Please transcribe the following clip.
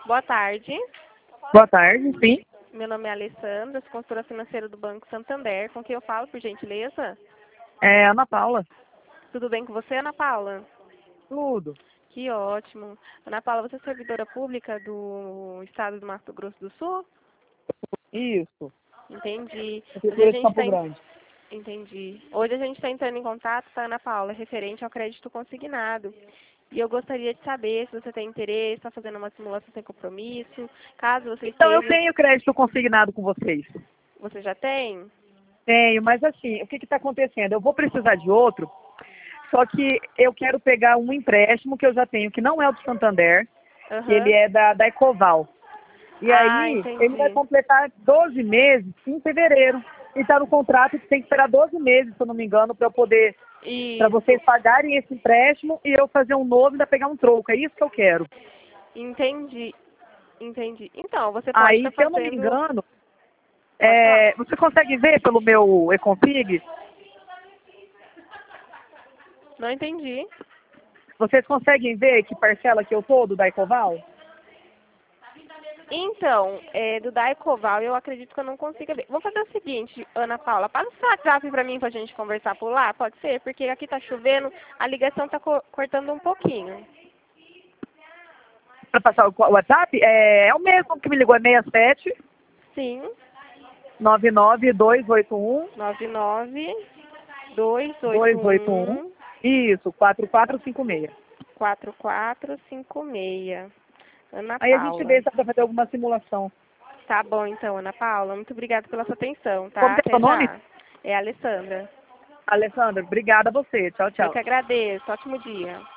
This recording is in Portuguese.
Boa tarde. Boa tarde, sim. Meu nome é Alessandra, sou consultora financeira do Banco Santander. Com quem eu falo, por gentileza? É Ana Paula. Tudo bem com você, Ana Paula? Tudo. Que ótimo. Ana Paula, você é servidora pública do Estado do Mato Grosso do Sul? Isso. Entendi. Hoje a Prefeitura de gente Campo está Grande. Entendi. Hoje a gente está entrando em contato, tá, Ana Paula, referente ao crédito consignado. E eu gostaria de saber se você tem interesse, está fazendo uma simulação sem compromisso. Caso você Então, eu esteja, tenho crédito consignado com vocês. você já tem? Tenho, mas assim, o que está acontecendo? Eu vou precisar de outro, só que eu quero pegar um empréstimo que eu já tenho, que não é o do Santander, que ele Aham. é da Ecoval. E Ah, aí, ele vai entendi. completar 12 meses em fevereiro. E está no contrato que tem que esperar 12 meses, se eu não me engano, para vocês Isso. pagarem esse empréstimo e eu fazer um novo e ainda pegar um troco. É isso que eu quero. Entendi. Entendi. Então, você pode Aí, estar se eu não me fazendo. engano, Pode falar. você consegue ver pelo meu Econfig? Não entendi. Vocês conseguem ver que parcela que eu tô do da Ecoval? Então, do Daicoval, eu acredito que eu não consiga ver. Vou fazer o seguinte, Ana Paula, passa o seu WhatsApp pra mim pra gente conversar por lá, pode ser? Porque aqui tá chovendo, a ligação tá cortando um pouquinho. Para passar o WhatsApp? É o mesmo que me ligou, é 67 Sim, 99281 281. 99-281-4456. Isso, 4456. Ana Aí a gente vê Paula. se dá para fazer alguma simulação. Tá bom então, Ana Paula. Muito obrigada pela sua atenção, Como tá? que é Até seu nome? já. É a Alessandra. Alessandra, obrigada a você. Tchau, Eu tchau. que agradeço. Ótimo dia.